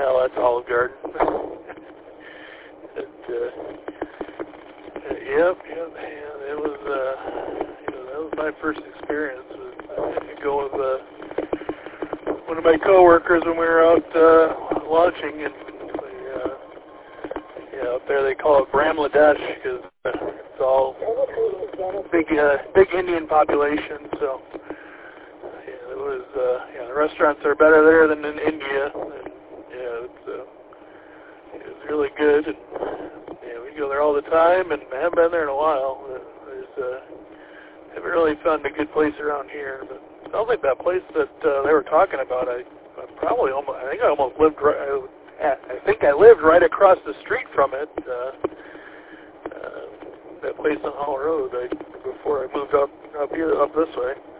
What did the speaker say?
Well, that's Olive Garden. Yep. Yeah, it was. That was my first experience. I go with one of my coworkers when we were out launching, and up there they call it Bangladesh because it's all big Indian population. So it was. The restaurants are better there than in India. And, it was really good. And, we go there all the time, and I haven't been there in a while. Haven't really found a good place around here. But it sounds like that place that they were talking about. I think I lived right across the street from it. That place on Hall Road. Before I moved up this way.